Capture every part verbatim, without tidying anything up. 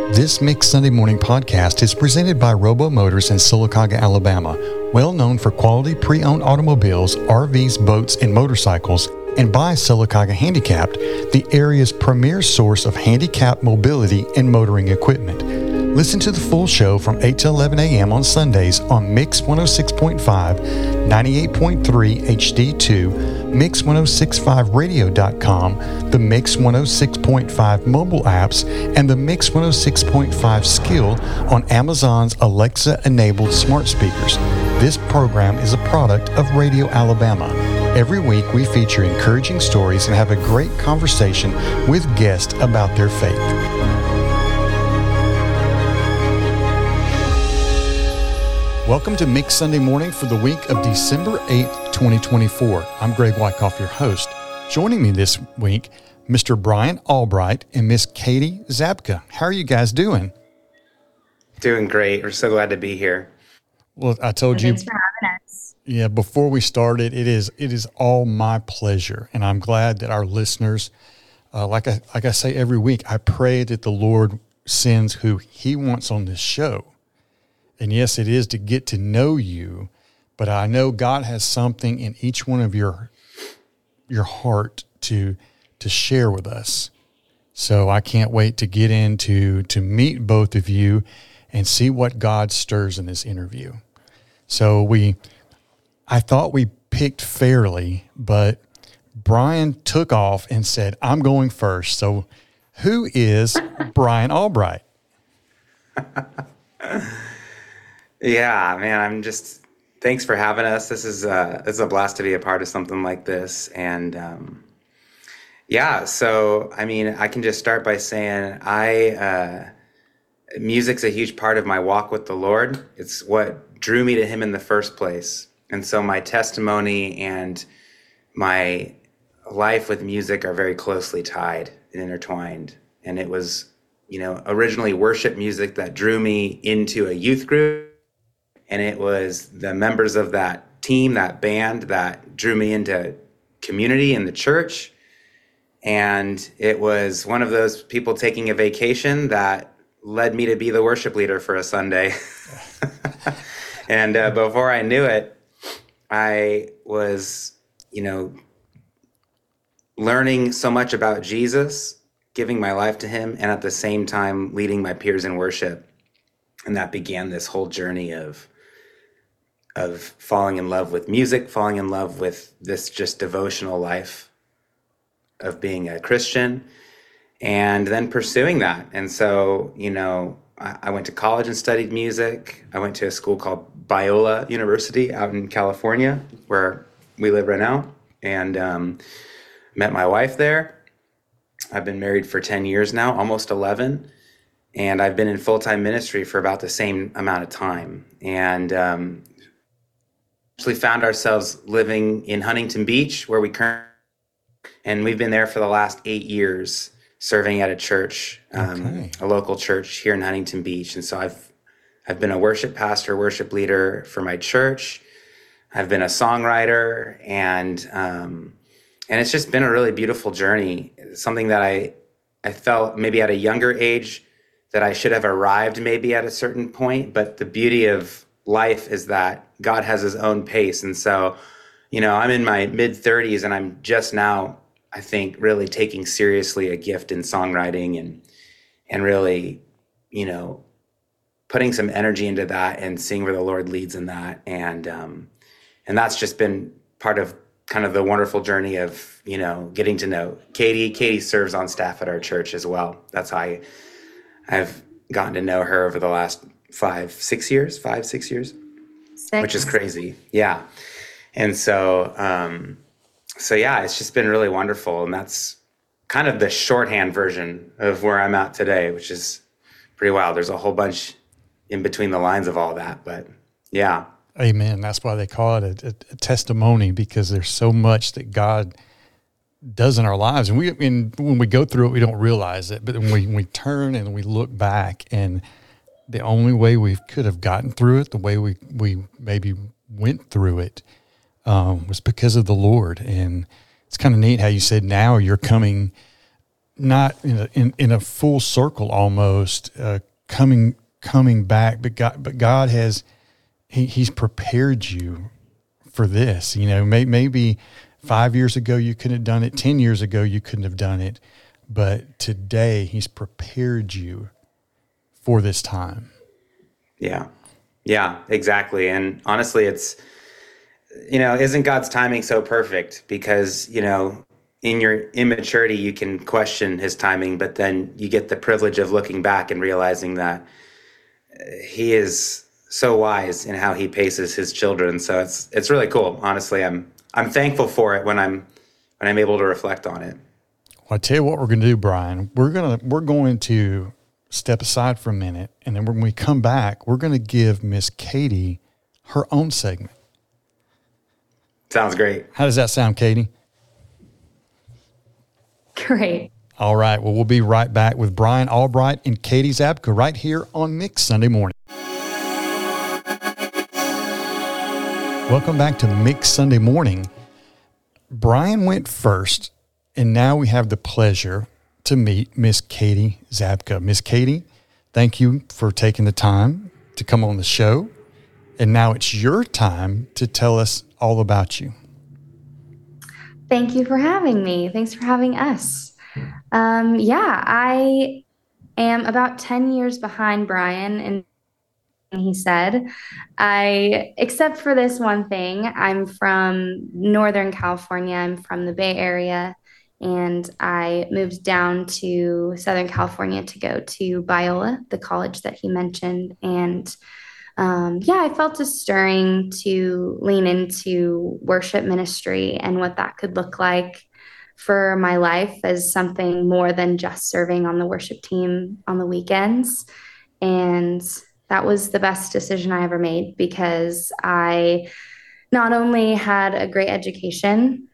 This Mix Sunday Morning podcast is presented by Robo Motors in Sylacauga, Alabama, well known for quality pre-owned automobiles, R Vs, boats, and motorcycles, and by Sylacauga Handicapped, the area's premier source of handicapped mobility and motoring equipment. Listen to the full show from eight to eleven a.m. on Sundays on Mix one oh six point five, ninety-eight point three H D two, Mix ten sixty-five radio dot com, the Mix one oh six point five mobile apps, and the Mix one oh six point five skill on Amazon's Alexa-enabled smart speakers. This program is a product of Radio Alabama. Every week we feature encouraging stories and have a great conversation with guests about their faith. Welcome to Mix Sunday Morning for the week of December eighth, twenty twenty-four. I'm Greg Wyckoff, your host. Joining me this week, Mister Brian Albright and Miss Katie Zabka. How are you guys doing? Doing great. We're so glad to be here. Well, I told Thanks you. for having us. Yeah, before we started, it is it is all my pleasure, and I'm glad that our listeners, uh, like I like I say every week, I pray that the Lord sends who He wants on this show. And yes, it is to get to know you, but I know God has something in each one of your your heart to to share with us. So I can't wait to get into to meet both of you and see what God stirs in this interview. So we, I thought we picked fairly, but Brian took off and said, "I'm going first." So who is Brian Albright? Yeah, man, I'm just, thanks for having us. This is, uh, this is a blast to be a part of something like this. And, um, yeah, so, I mean, I can just start by saying I, uh, music's a huge part of my walk with the Lord. It's what drew me to Him in the first place. And so my testimony and my life with music are very closely tied and intertwined. And it was, you know, originally worship music that drew me into a youth group. And it was the members of that team, that band, that drew me into community in the church. And it was one of those people taking a vacation that led me to be the worship leader for a Sunday. And uh, before I knew it, I was, you know, learning so much about Jesus, giving my life to Him, and at the same time leading my peers in worship. And that began this whole journey of of falling in love with music, falling in love with this just devotional life of being a Christian, and then pursuing that. And so, you know, I, I went to college and studied music. I went to a school called Biola University out in California, where we live right now, and um, met my wife there. I've been married for ten years now, almost eleven. And I've been in full-time ministry for about the same amount of time. And um, actually found ourselves living in Huntington Beach, where we currently, and we've been there for the last eight years, serving at a church, um, okay. a local church here in Huntington Beach. And so I've I've been a worship pastor, worship leader for my church. I've been a songwriter, and um, and it's just been a really beautiful journey. Something that I I felt maybe at a younger age that I should have arrived maybe at a certain point, but the beauty of life is that God has His own pace. And so, you know, I'm in my mid thirties, and I'm just now, I think, really taking seriously a gift in songwriting, and and really, you know, putting some energy into that and seeing where the Lord leads in that. And um, and that's just been part of kind of the wonderful journey of, you know, getting to know Katie. Katie serves on staff at our church as well. That's how I, I've gotten to know her over the last five, six years, five, six years, six. Which is crazy. Yeah. And so, um, so yeah, it's just been really wonderful. And that's kind of the shorthand version of where I'm at today, which is pretty wild. There's a whole bunch in between the lines of all that, but yeah. Amen. That's why they call it a, a testimony, because there's so much that God does in our lives. And we, and when we go through it, we don't realize it, but when we, we turn and we look back, and the only way we could have gotten through it, the way we, we maybe went through it, um, was because of the Lord. And it's kind of neat how you said now you're coming not in a, in, in a full circle almost, uh, coming coming back, but God, but God has, he, he's prepared you for this. You know, may, maybe five years ago you couldn't have done it, ten years ago you couldn't have done it, but today he's prepared you for this time. Yeah. Yeah, exactly. And honestly, it's, you know, isn't God's timing so perfect? Because, you know, in your immaturity, you can question his timing, but then you get the privilege of looking back and realizing that he is so wise in how he paces his children. So it's it's really cool. Honestly, I'm I'm thankful for it when I'm when I'm able to reflect on it. Well, I tell you what we're going to do, Brian. We're gonna we're going to step aside for a minute, and then when we come back, we're going to give Miss Katie her own segment. Sounds great. How does that sound, Katie? Great. All right. Well, we'll be right back with Brian Albright and Katie Zabka right here on Mix Sunday Morning. Welcome back to Mix Sunday Morning. Brian went first, and now we have the pleasure to meet Miss Katie Zabka. Miss Katie, thank you for taking the time to come on the show. And now it's your time to tell us all about you. Thank you for having me. Thanks for having us. Um, yeah, I am about ten years behind Brian, and he said, I, except for this one thing, I'm from Northern California. I'm from the Bay Area, and I moved down to Southern California to go to Biola, the college that he mentioned. And um, yeah, I felt a stirring to lean into worship ministry and what that could look like for my life as something more than just serving on the worship team on the weekends. And that was the best decision I ever made, because I not only had a great education,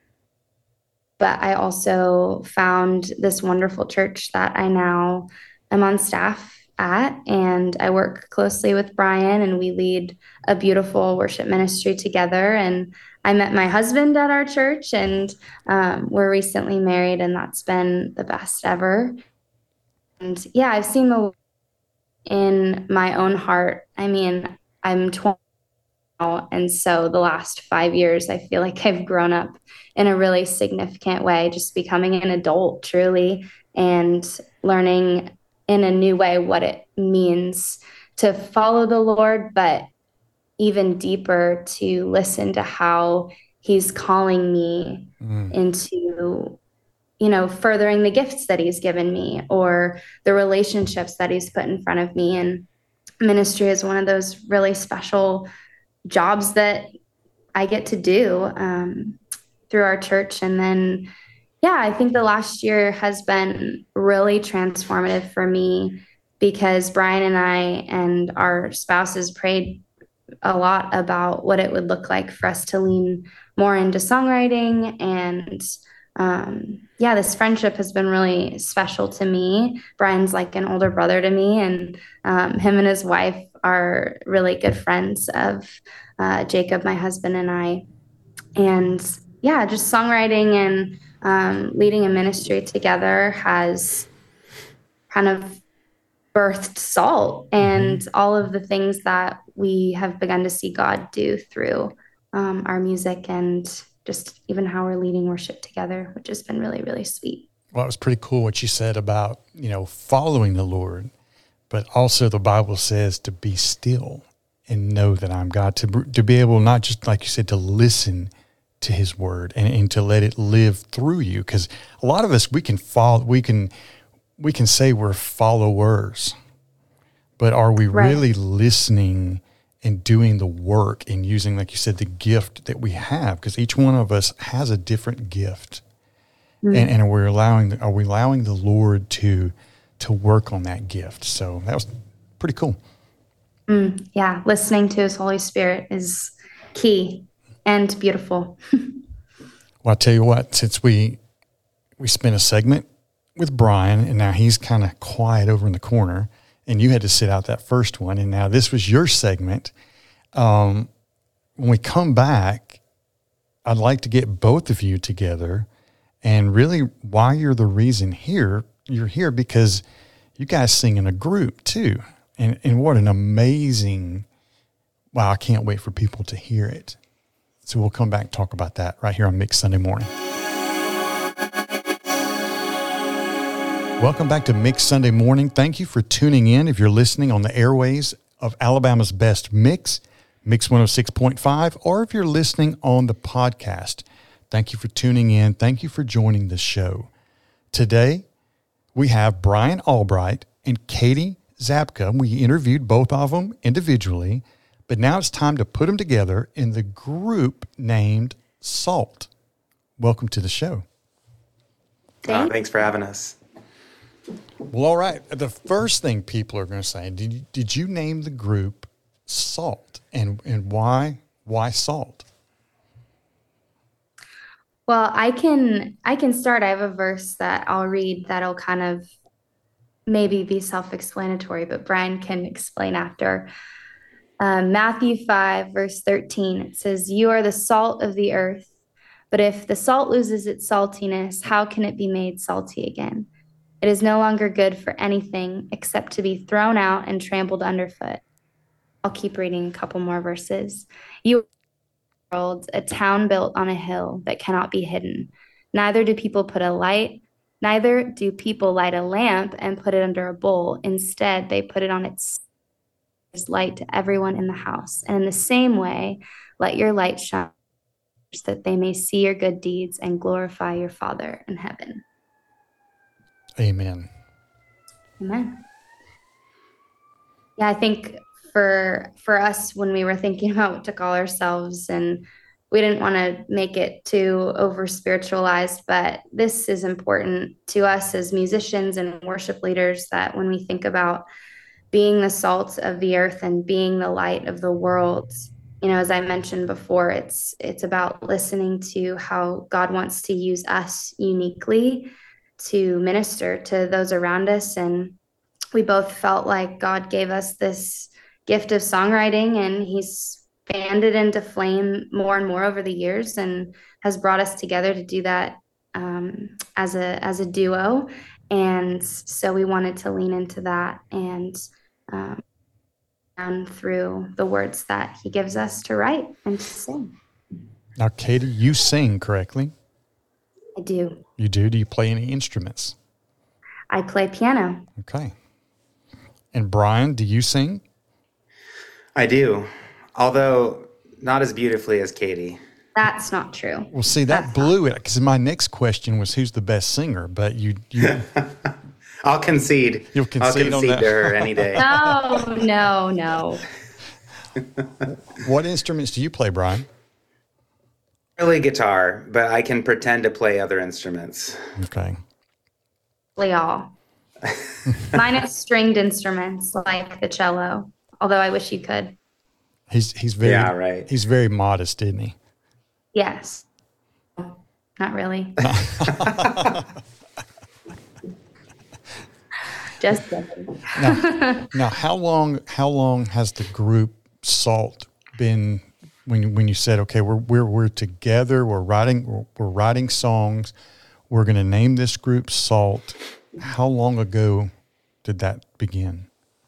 but I also found this wonderful church that I now am on staff at, and I work closely with Brian, and we lead a beautiful worship ministry together. And I met my husband at our church, and um, we're recently married, and that's been the best ever. And yeah, I've seen the Lord in my own heart. I mean, I'm twenty now, and so the last five years, I feel like I've grown up in a really significant way, just becoming an adult truly, and learning in a new way what it means to follow the Lord, but even deeper to listen to how he's calling me mm. into, you know, furthering the gifts that he's given me, or the relationships that he's put in front of me. And ministry is one of those really special jobs that I get to do um, through our church. And then, yeah, I think the last year has been really transformative for me, because Brian and I and our spouses prayed a lot about what it would look like for us to lean more into songwriting. And um, yeah, this friendship has been really special to me. Brian's like an older brother to me, and um, him and his wife are really good friends of uh, Jacob, my husband, and I. And yeah, just songwriting and um, leading a ministry together has kind of birthed Salt and mm-hmm. all of the things that we have begun to see God do through um, our music, and just even how we're leading worship together, which has been really, really sweet. Well, it was pretty cool what you said about, you know, following the Lord, but also the Bible says to be still and know that I'm God, to, to be able, not just like you said, to listen to his word and, and to let it live through you. Because a lot of us, we can follow, we can, we can say we're followers, but are we right. really listening and doing the work and using, like you said, the gift that we have? Because each one of us has a different gift. Mm-hmm. And, and we're allowing, are we allowing the Lord to, to work on that gift? So that was pretty cool. Mm, yeah. Listening to his Holy Spirit is key and beautiful. Well, I'll tell you what, since we, we spent a segment with Brian, and now he's kind of quiet over in the corner, and you had to sit out that first one, and now this was your segment. Um, when we come back, I'd like to get both of you together, and really why you're the reason here you're here because you guys sing in a group too. And, and what an amazing, wow, I can't wait for people to hear it. So we'll come back and talk about that right here on Mixed Sunday Morning. Welcome back to Mixed Sunday Morning. Thank you for tuning in. If you're listening on the airways of Alabama's Best Mix, Mix one oh six point five, or if you're listening on the podcast, thank you for tuning in. Thank you for joining the show. Today, we have Brian Albright and Katie Zabka. We interviewed both of them individually, but now it's time to put them together in the group named SALT. Welcome to the show. Uh, thanks for having us. Well, all right. The first thing people are going to say, did you, did you name the group SALT, and and why why SALT? Well, I can I can start. I have a verse that I'll read that'll kind of maybe be self-explanatory, but Brian can explain after. Um, Matthew five, verse thirteen, it says, "You are the salt of the earth, but if the salt loses its saltiness, how can it be made salty again? It is no longer good for anything except to be thrown out and trampled underfoot." I'll keep reading a couple more verses. "You are the world, a town built on a hill that cannot be hidden. Neither do people put a light, neither do people light a lamp and put it under a bowl. Instead, they put it on its light to everyone in the house. And in the same way, let your light shine so that they may see your good deeds and glorify your Father in heaven." Amen. Amen. Yeah, I think for for us, when we were thinking about what to call ourselves, and we didn't want to make it too over spiritualized, but this is important to us as musicians and worship leaders, that when we think about being the salt of the earth and being the light of the world, you know, as I mentioned before, it's it's about listening to how God wants to use us uniquely to minister to those around us. And we both felt like God gave us this gift of songwriting, and he's fanned it into flame more and more over the years, and has brought us together to do that um, as a as a duo. And so we wanted to lean into that and um, and through the words that he gives us to write and to sing. Now, Katie, you sing correctly? I do. You do? Do you play any instruments? I play piano. Okay. And Brian, do you sing? I do, although not as beautifully as Katie. That's not true. Well, see, that That's blew it, because my next question was who's the best singer, but you... you I'll concede. You'll concede, I'll on concede that. to her any day. No, no, no. What instruments do you play, Brian? Really guitar, but I can pretend to play other instruments. Okay. Play all. Mine is stringed instruments like the cello, although I wish you could. He's he's very Yeah, right. He's very modest, isn't he? Yes. Not really. Just kidding. Now, now, how long how long has the group SALT been? When you, when you said, okay, we're we're we're together, we're writing we're, we're writing songs, we're going to name this group SALT. How long ago did that begin?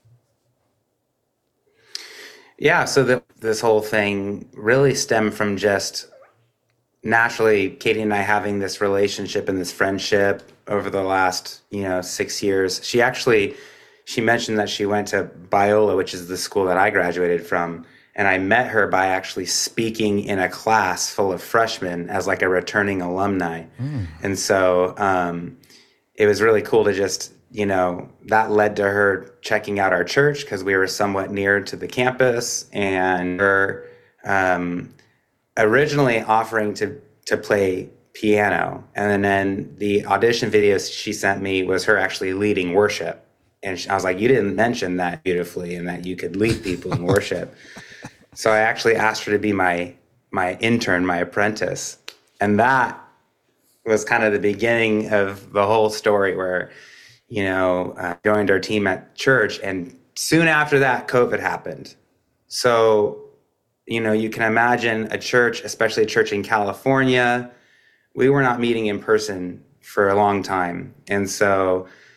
Yeah, so the, this whole thing really stemmed from just naturally Katie and I having this relationship and this friendship over the last, you know, six years. She actually, she mentioned that she went to Biola, which is the school that I graduated from. And I met her by actually speaking in a class full of freshmen as like a returning alumni. Mm. And so um, it was really cool to just, you know, that led to her checking out our church because we were somewhat near to the campus, and her um, originally offering to, to play piano. And then the audition videos she sent me was her actually leading worship. And she, I was like, you didn't mention that beautifully and that you could lead people in worship. So I actually asked her to be my my intern, my apprentice. And that was kind of the beginning of the whole story where, you know, uh, joined our team at church. And soon after that, COVID happened. So, you know, you can imagine a church, especially a church in California, we were not meeting in person for a long time. And so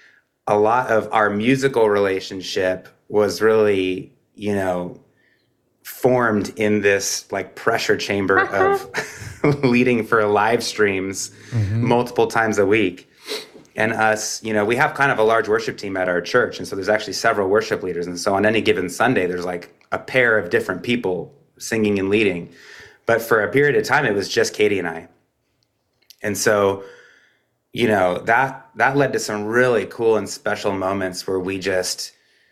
a lot of our musical relationship was really, you know, formed in this like pressure chamber of leading for live streams mm-hmm. multiple times a week. And us, you know, we have kind of a large worship team at our church. And so there's actually several worship leaders. And so on any given Sunday, there's like a pair of different people singing and leading. But for a period of time, it was just Katie and I. And so, you know, that that led to some really cool and special moments where we just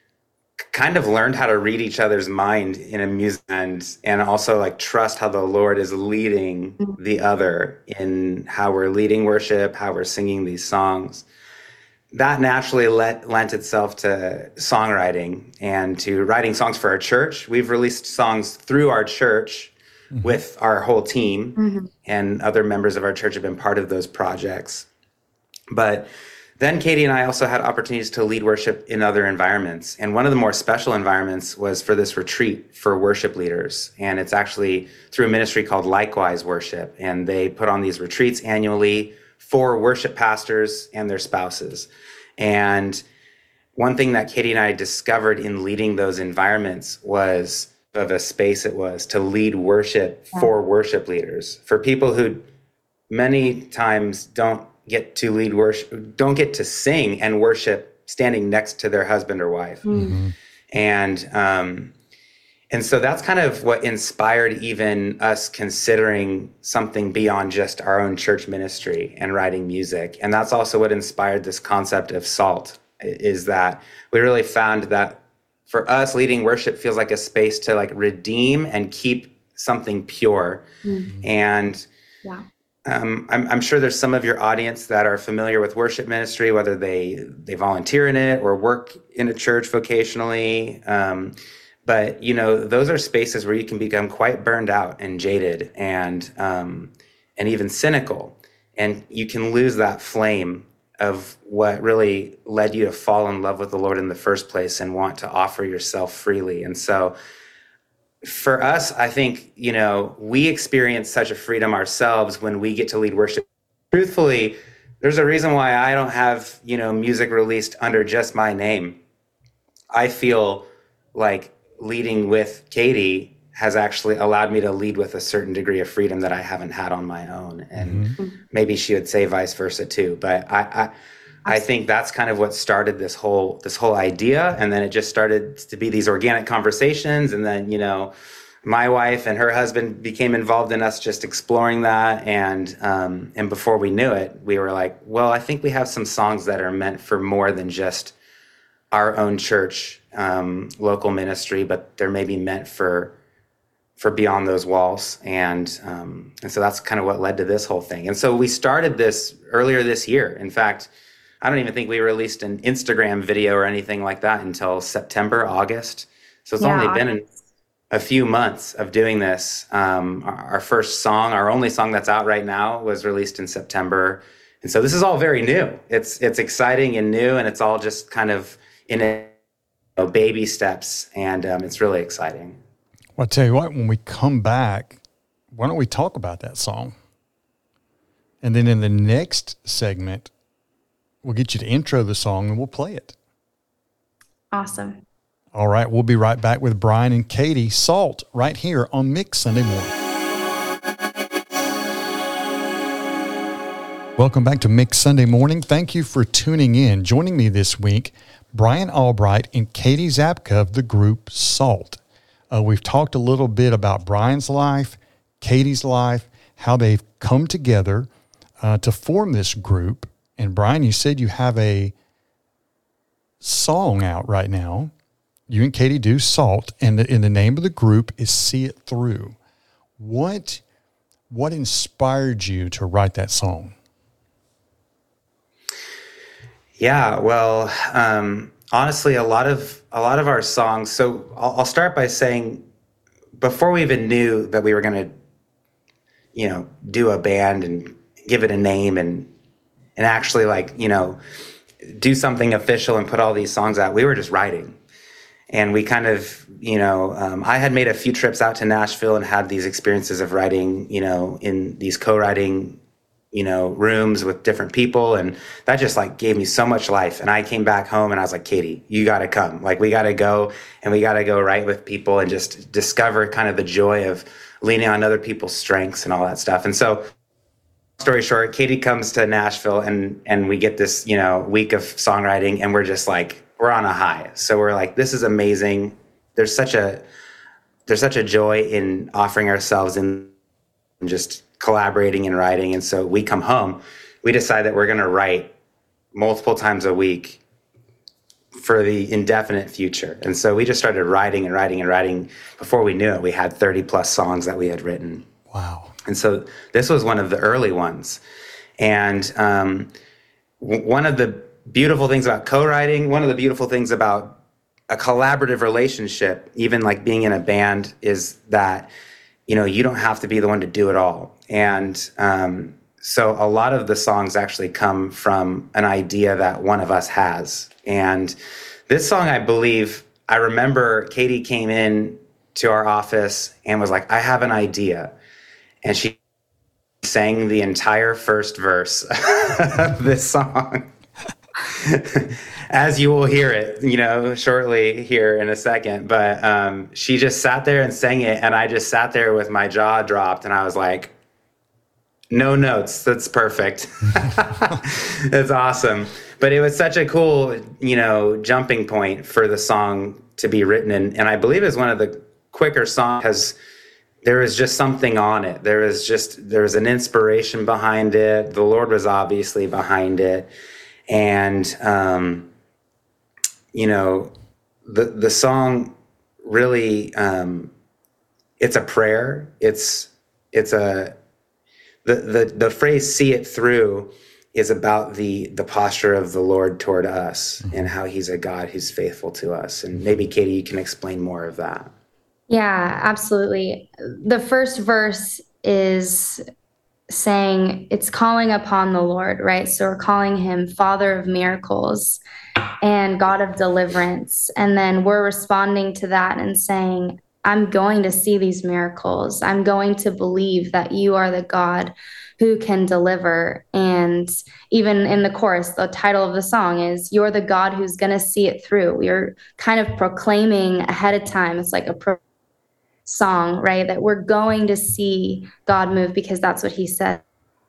kind of learned how to read each other's mind in a music and and also like trust how the Lord is leading the other in how we're leading worship, how we're singing these songs. That naturally let, lent itself to songwriting and to writing songs for our church. We've released songs through our church mm-hmm. with our whole team, mm-hmm. and other members of our church have been part of those projects. But then Katie and I also had opportunities to lead worship in other environments. And one of the more special environments was for this retreat for worship leaders. And it's actually through a ministry called Likewise Worship. And they put on these retreats annually for worship pastors and their spouses. And one thing that Katie and I discovered in leading those environments was of a space it was to lead worship for worship leaders, for people who many times don't get to lead worship, don't get to sing and worship standing next to their husband or wife. Mm-hmm. And, um, and so that's kind of what inspired even us considering something beyond just our own church ministry and writing music. And that's also what inspired this concept of SALT, is that we really found that for us, leading worship feels like a space to like redeem and keep something pure. Mm-hmm. And yeah. Um, I'm, I'm sure there's some of your audience that are familiar with worship ministry, whether they they volunteer in it or work in a church vocationally. Um, but, you know, those are spaces where you can become quite burned out and jaded and um, and even cynical. And you can lose that flame of what really led you to fall in love with the Lord in the first place and want to offer yourself freely. And so for us, I think, you know, we experience such a freedom ourselves when we get to lead worship. Truthfully, there's a reason why I don't have, you know, music released under just my name. I feel like leading with Katie has actually allowed me to lead with a certain degree of freedom that I haven't had on my own. And mm-hmm. maybe she would say vice versa too. But I, I I think that's kind of what started this whole this whole idea. And then it just started to be these organic conversations. And then, you know, my wife and her husband became involved in us just exploring that. And um, and before we knew it, we were like, well, I think we have some songs that are meant for more than just our own church, um, local ministry, but they're maybe meant for for beyond those walls. And um, and so that's kind of what led to this whole thing. And so we started this earlier this year. In fact, I don't even think we released an Instagram video or anything like that until September, August. So it's yeah. only been a few months of doing this. Um, our, our first song, our only song that's out right now, was released in September. And so this is all very new. It's it's exciting and new, and it's all just kind of in a, you know, baby steps, and um, it's really exciting. Well, I'll tell you what, when we come back, why don't we talk about that song? And then in the next segment, we'll get you to intro the song and we'll play it. Awesome. All right. We'll be right back with Brian and Katie, SALT, right here on Mix Sunday Morning. Welcome back to Mix Sunday Morning. Thank you for tuning in. Joining me this week, Brian Albright and Katie Zabka of the group SALT. Uh, we've talked a little bit about Brian's life, Katie's life, how they've come together uh, to form this group. And Brian, you said you have a song out right now. You and Katie do SALT, and the, and the name of the group is See It Through. What what inspired you to write that song? Yeah, well, um, honestly, a lot of a lot of our songs. So I'll, I'll start by saying, before we even knew that we were going to, you know, do a band and give it a name and and actually, like, you know, do something official and put all these songs out, we were just writing. And we kind of, you know, um, I had made a few trips out to Nashville and had these experiences of writing, you know, in these co-writing you know, rooms with different people. And that just like gave me so much life. And I came back home and I was like, Katie, you got to come. Like, we got to go and we got to go write with people and just discover kind of the joy of leaning on other people's strengths and all that stuff. And so, story short, Katie comes to Nashville and, and we get this, you know, week of songwriting, and we're just like, we're on a high. So we're like, this is amazing. There's such a, there's such a joy in offering ourselves and just collaborating and writing. And so we come home, we decide that we're going to write multiple times a week for the indefinite future. And so we just started writing and writing and writing. Before we knew it, we had thirty plus songs that we had written. Wow. And so this was one of the early ones. And um, w- one of the beautiful things about co-writing, one of the beautiful things about a collaborative relationship, even like being in a band, is that, you know, you don't have to be the one to do it all. And um, so a lot of the songs actually come from an idea that one of us has. And this song, I believe, I remember Katie came in to our office and was like, I have an idea. And she sang the entire first verse of this song, as you will hear it, you know, shortly here in a second. But um, she just sat there and sang it, and I just sat there with my jaw dropped, and I was like, no notes, that's perfect. That's awesome. But it was such a cool, you know, jumping point for the song to be written. And, and I believe it's one of the quicker songs because there was just something on it. There was just, there was an inspiration behind it. The Lord was obviously behind it. And, um, you know, the, the song really, um, it's a prayer. It's, it's a, the, the, the phrase "see it through" is about the, the posture of the Lord toward us and how he's a God who's faithful to us. And maybe Katie, you can explain more of that. Yeah, absolutely. The first verse is saying it's calling upon the Lord, right? So we're calling him Father of miracles and God of deliverance. And then we're responding to that and saying, I'm going to see these miracles. I'm going to believe that you are the God who can deliver. And even in the chorus, the title of the song is, you're the God who's going to see it through. We're kind of proclaiming ahead of time. It's like a pro- song, right? That we're going to see God move because that's what he said.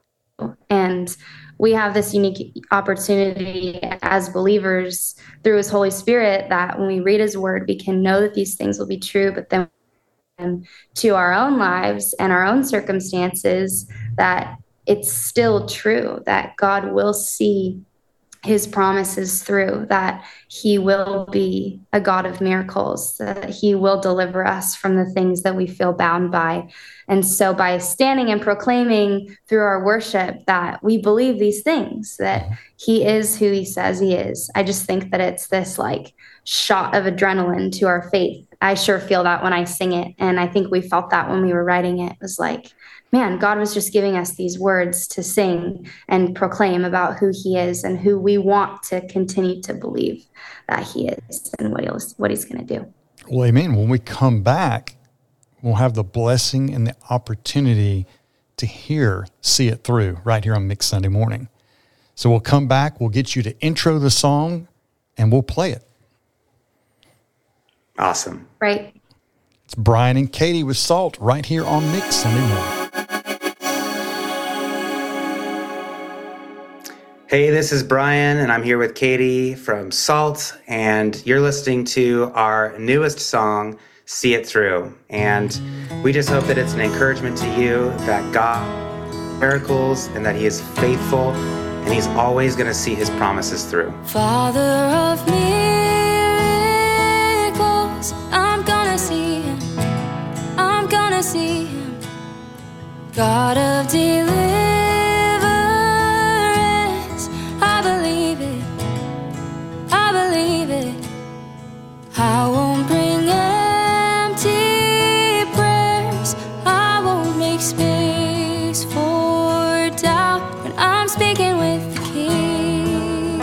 And we have this unique opportunity as believers through his Holy Spirit that when we read his word, we can know that these things will be true, but then to our own lives and our own circumstances, that it's still true, that God will see his promises through, that he will be a God of miracles, that he will deliver us from the things that we feel bound by. And so by standing and proclaiming through our worship that we believe these things, that he is who he says he is, I just think that it's this like shot of adrenaline to our faith. I sure feel that when I sing it. And I think we felt that when we were writing it. It was like, man, God was just giving us these words to sing and proclaim about who he is and who we want to continue to believe that he is and what, he'll, what he's going to do. Well, amen. When we come back, we'll have the blessing and the opportunity to hear, see it through right here on Mixed Sunday Morning. So we'll come back, we'll get you to intro the song, and we'll play it. Awesome. Right. It's Brian and Katie with Salt right here on Mixed Sunday Morning. Hey, this is Brian, and I'm here with Katie from Salt, and you're listening to our newest song, See It Through. And we just hope that it's an encouragement to you that God miracles and that he is faithful, and he's always going to see his promises through. Father of miracles, I'm gonna see him, I'm gonna see him. God of deliverance, I believe it, I believe it. I won't bring empty prayers, I won't make space for doubt when I'm speaking with the King.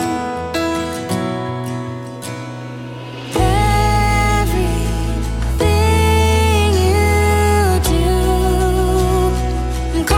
Everything you do, I'm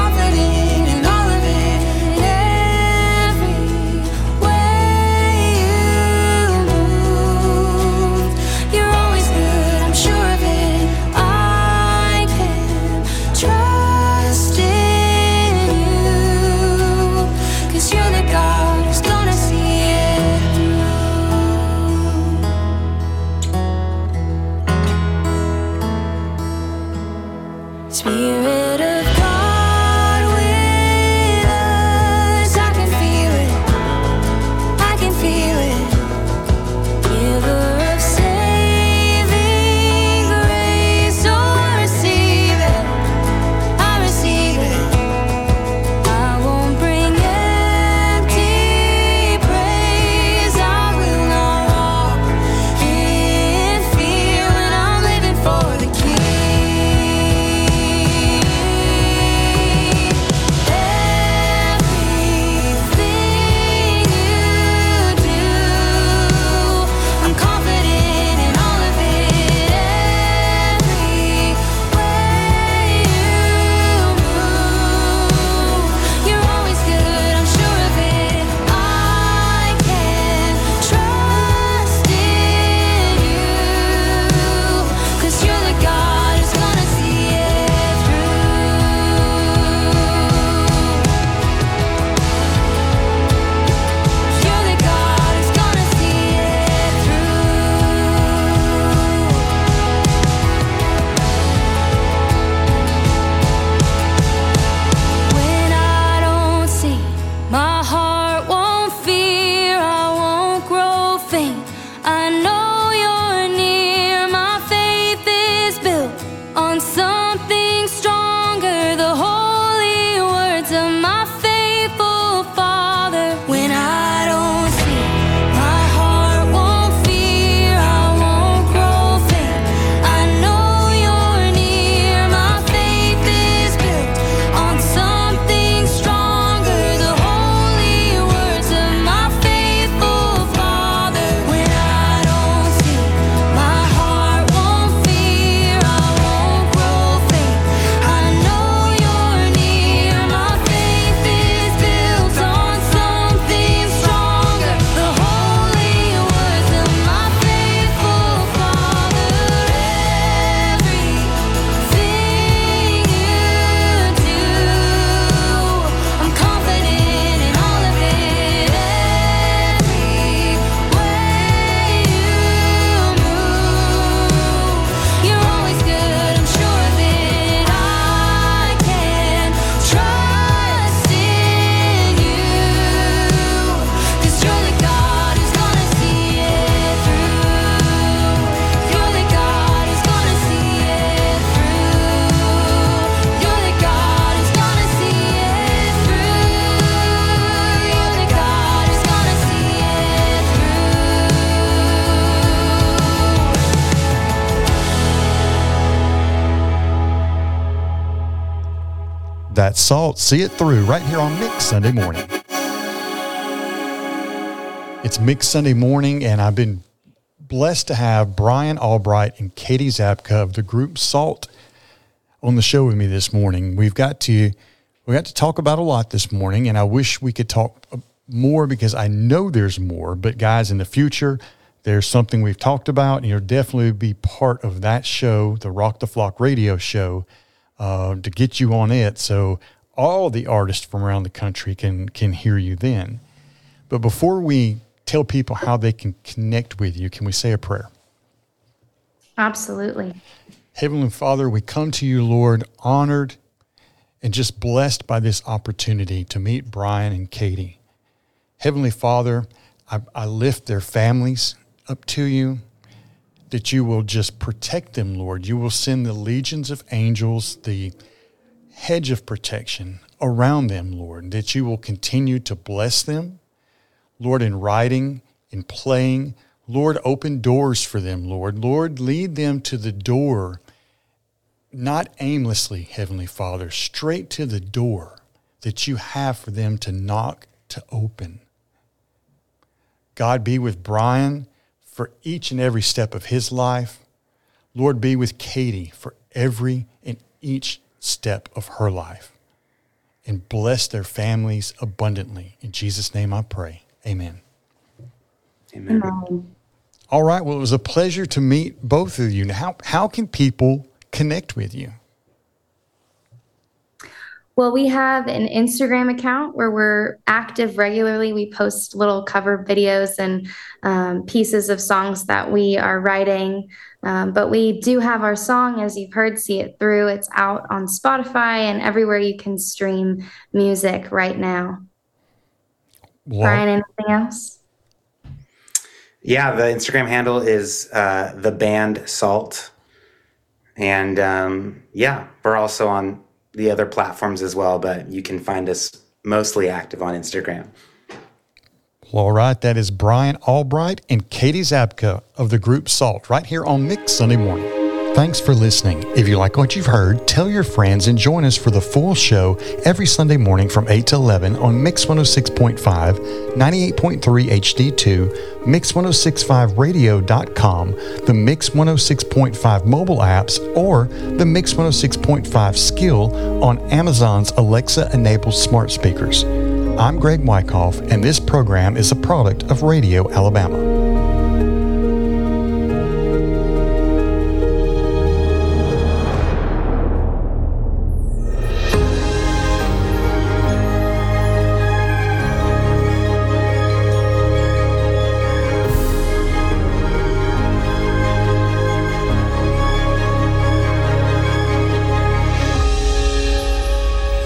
Salt, See It Through, right here on Mix Sunday Morning. It's Mix Sunday Morning, and I've been blessed to have Brian Albright and Katie Zabka of the group Salt on the show with me this morning. We've got to we got to talk about a lot this morning, and I wish we could talk more because I know there's more. But guys, in the future, there's something we've talked about, and you'll definitely be part of that show, the Rock the Flock radio show, uh, to get you on it, so all the artists from around the country can can hear you then. But before we tell people how they can connect with you, can we say a prayer? Absolutely. Heavenly Father, we come to you, Lord, honored and just blessed by this opportunity to meet Brian and Katie. Heavenly Father, I, I lift their families up to you, that you will just protect them, Lord. You will send the legions of angels, the hedge of protection around them, Lord, that you will continue to bless them, Lord, in writing, in playing. Lord, open doors for them, Lord. Lord, lead them to the door, not aimlessly, Heavenly Father, straight to the door that you have for them to knock, to open. God, be with Brian for each and every step of his life. Lord, be with Katie for every and each step of her life. And bless their families abundantly. In Jesus' name I pray. Amen. Amen. Amen. All right. Well, it was a pleasure to meet both of you. Now, how, how can people connect with you? Well, we have an Instagram account where we're active regularly. We post little cover videos and um, pieces of songs that we are writing. Um, but we do have our song, as you've heard, See It Through. It's out on Spotify and everywhere you can stream music right now. Well, Brian, anything else? Yeah, the Instagram handle is uh, the band Salt. And um, yeah, we're also on the other platforms as well, but you can find us mostly active on Instagram. Well, all right. That is Brian Albright and Katie Zabka of the group Salt right here on Mix Sunday Morning. Thanks for listening. If you like what you've heard, tell your friends and join us for the full show every Sunday morning from eight to eleven on Mix one oh six point five, ninety-eight point three H D two, Mix ten sixty-five radio dot com, the Mix one oh six point five mobile apps, or the Mix one oh six point five skill on Amazon's Alexa-enabled smart speakers. I'm Greg Wyckoff, and this program is a product of Radio Alabama.